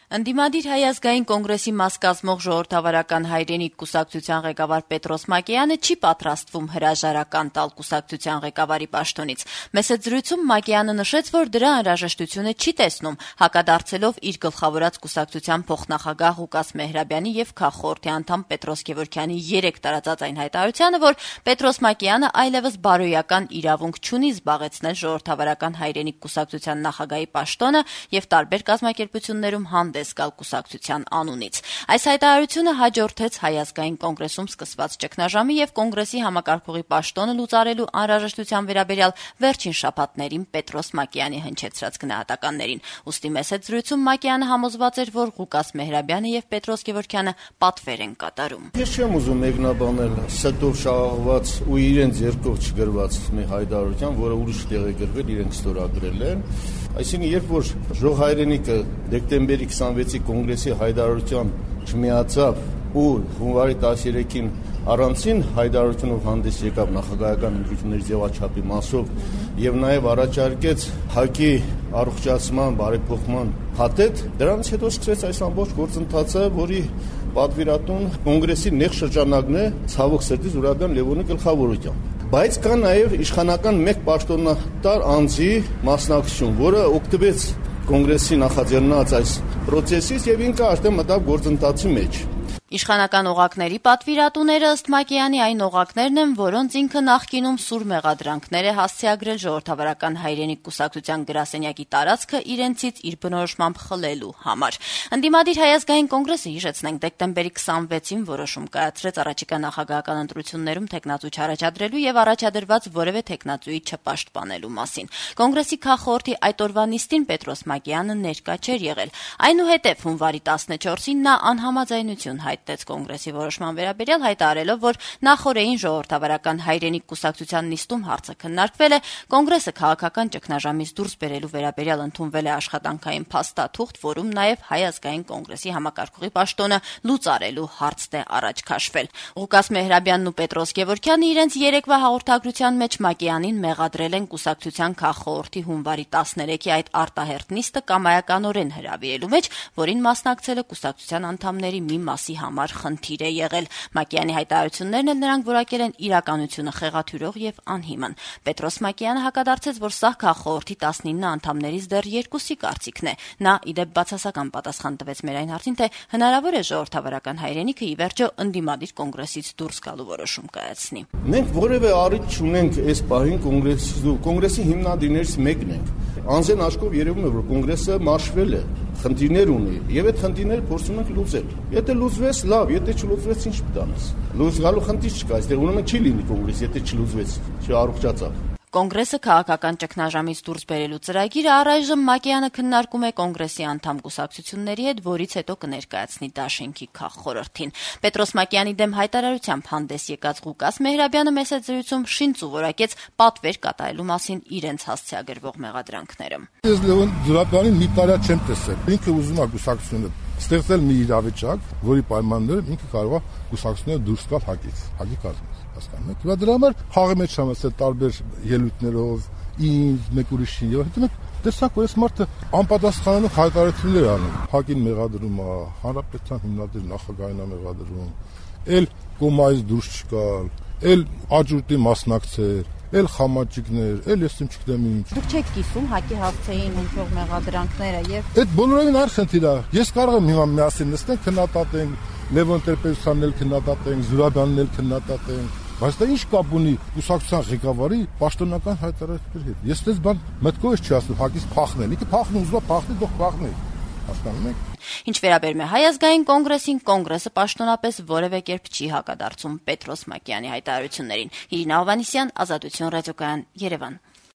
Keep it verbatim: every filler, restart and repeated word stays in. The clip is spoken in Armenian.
Ընդդիմադիր Հայ ազգային կոնգրեսի մաս կազմող ժողովրդավարական հայրենիք կուսակցության ղեկավար Պետրոս Մակեյանը չի պատրաստվում հրաժարական տալ կուսակցության ղեկավարի պաշտոնից։ Մեսեջրույցում Մակեյանը նշեց, որ դրա անհրաժեշտությունը չի տեսնում, հակադարձելով իր գլխավորած կուսակցության փոխնախագահ Ղուկաս Մեհրաբյանի եւ քաղխորհրդի անդամ Պետրոս Գևորգյանի երեկ տարածած այն հայտարարությանը, որ Պետրոս Մակեյանը այլևս բարոյական իրավունք չունի զբաղեցնել ժողովրդավարական հայրենիք կուսակցության նախագահի պաշտոնը եւ տարբեր կազմակերպություններում հանդես գալ կուսակցության անունից։ Այս հայտարարությունը հաջորդեց Հայ ազգային կոնգրեսում սկսված ճգնաժամի եւ կոնգրեսի համակարգողի պաշտոնը լուծարելու անհրաժեշտության վերաբերյալ վերջին շաբաթներին Պետրոս Մակեյանի հնչեցրած գնահատականներին։ Ուստի մեսեջրույցում Մակեյանը համոզված էր, որ Ղուկաս Մեհրաբյանը եւ Պետրոս Գևորգյանը պատվեր են կատարում։ Ես չեմ ուզում մեկնաբանել ստով շահված ու իրենց երկով չգրված մի հայտարարություն, որը ուրիշ տեղ է գրվել, իրենք ստորագրել են։ Այսինքն, երբ որ Ժող հայրենիքը դեկտեմբերի քսանվեցի կոնգրեսի հայտարարության չմիացավ ու հունվարի տասներեքին առանցին հայտարարությունով հանդես եկավ նախագահական ընտրությունների ձևաչափի մասով եւ նաեւ առաջարկեց ՀԱԿ-ի առողջացման, բարեփոխման փաթեթ, դրանից հետո սկսվեց այս ամբողջ գործընթացը, որի պատվիրատուն կոնգրեսի նեղ շրջանակն է ցավոք սրտի Զուրաբյան Լևոնի գլխավորությամբ։ Բայց կա նաև իշխանական մեկ պաշտոնատար անձի մասնակցություն, որը օգտվեց կոնգրեսի նախաձեռնած այս process-ից եւ ինքը արդեն մտավ գործընթացի մեջ։ Իշխանական օղակների պատվիրատուները ըստ Մակեյանի այն օղակներն են, որոնց ինքը նախկինում սուր մեղադրանքներ է հասցեագրել ժողովրդավարական հայրենիք կուսակցության գրասենյակի տարածքը իրենցից իր բնորոշմամբ խլելու համար։ Ընդդիմադիր Հայ ազգային կոնգրեսը, հիշեցնենք, դեկտեմբերի քսանվեցին որոշում կայացրեց առաջիկա նախագահական ընտրություններում թեկնածու չառաջադրելու եւ առաջադրված որևէ թեկնածուի չպաշտպանելու մասին։ Կոնգրեսի քաղխորհրդի այդ օրվա նիստին Պետրոս Մակեյանը ներկա չէր եղել։ Այնուհետև հունվարի տասնչորսին նա անհամաձայնություն հայտնեց կոնգրեսի որոշման վերաբերյալ, հայտարարելով, որ նախօրեին ժողովրդավարական հայրենիք կուսակցության նիստում հարցը քննարկվել է, կոնգրեսը քաղաքական ճգնաժամից դուրս բերելու վերաբերյալ ընդունվել է աշխատանքային փաստաթուղթ, որում նաև Հայ ազգային կոնգրեսի համակարգողի պաշտոնը լուծարելու հարցն է առաջ քաշվել։ Ղուկաս Մեհրաբյանն ու Պետրոս Գևորգյանը իրենց երեկվա հաղորդագրության մեջ Մակեյանին մեղադրել են կուսակցության քաղխորհրդի հունվարի տասներեքի այդ արտահերթ նիստը կամայականորեն հրավիրելու մեջ, որին մասնակցել է կուսակցության անդամների մի մասի համար խնդիր է եղել։ Մակեյանի հայտարարություններն էլ նրանք որակել են իրականությունը խեղաթյուրող եւ անհիմն։ Պետրոս Մակեյանը հակադարձեց, որ սա քաղխորհրդի տասնինը անդամներից դեռ երկուսի կարծիքն է։ Նա իդեպ բացասական պատասխան տվեց մեր այն հարցին, թե հնարավոր է ժողովրդավարական հայրենիքը ի վերջո ընդդիմադիր կոնգրեսից դուրս գալու որոշում կայացնի։ Մենք որևէ առիթ չունենք այս պահին կոնգրեսի կոնգրեսի հիմնադիրներից մեկն ենք։ Անձեն աչքով երևում է, որ կոնգրեսը մարշվել է, խնդիրներ ունի եւ այդ խնդիրները փորձում ենք լուծել։ Եթե լուծվեց, լավ, եթե չլուծվեց, ինչ պիտանես։ Լուծգալու խնդիր չկա, այստեղ ուրեմն չի լինի կոնգրես, եթե չլուծվեց, չառողջացավ։ Կոնգրեսը քաղաքական ճգնաժամից դուրս բերելու ծրագիրը առայժմ Մակեյանը քննարկում է կոնգրեսի անդամ կուսակցությունների հետ, որից հետո կներկայացնի դաշինքի քաղխորհրդին։ Պետրոս Մակեյանի դեմ հայտարարությամբ հանդես եկած Ղուկաս Մեհրաբյանը մեսեջրույցում շինց ու որակեց պատվեր կատարելու մասին իրենց հասցեագրվող մեղադրանքները։ Ես Լևոն Զուրաբյանին մի տարի չեմ տեսել։ Ինքը ուզում է կուսակցությունը ստեղծել մի իրավիճակ, որի պայմաններով ինքը կարող է կուսակցությունը դուրս գալ ՀԱԿ-ից, ՀԱԿ-ի կազմից, հասկանում եք։ Դրա համար խաղի մեջ համասել տարբեր ելույթներով, ինձ, մեկ ուրիշին, եւ հետո մենք տեսանք, որ այս մարդը անպատասխանելու հայտարարություններ անում։ ՀԱԿ-ին մեղադրում է, հանրապետության հիմնադիր նախագահին է մեղադրում, ել կոմայից դուրս չգալ, ել աջուրտի մասնակցել, էլ խամաճիկներ, էլ ես իմ չգիտեմ ինչ։ Դուք չեք կիսում ՀԱԿ-ի հասցեին հնչող մեղադրանքները եւ այդ բոլորովին արխնդիր է։ Ես կարող եմ հիմա միասին նստենք, քննադատենք, Լևոն Տեր-Պետրոսյանն էլ քննադատենք, Զուրաբյանն էլ քննադատենք, բայց դա ինչ կապ ունի կուսակցության ղեկավարի պաշտոնական հայտարարությունների հետ։ Ես դες բան մտքովս չի ասում ՀԱԿ-ից փախնել։ Ինքը փախնում ուզում է փախնել, դող փախնել։ Հասկանում եք։ Ինչ վերաբերում է Հայ ազգային կոնգրեսին, կոնգրեսը պաշտոնապես որևէ կերպ չի հակադարձում Պետրոս Մակեյանի հայտարարություններին։ Իրինա Հովհաննիսյան, Ազատություն ռադիոկայան, Երևան։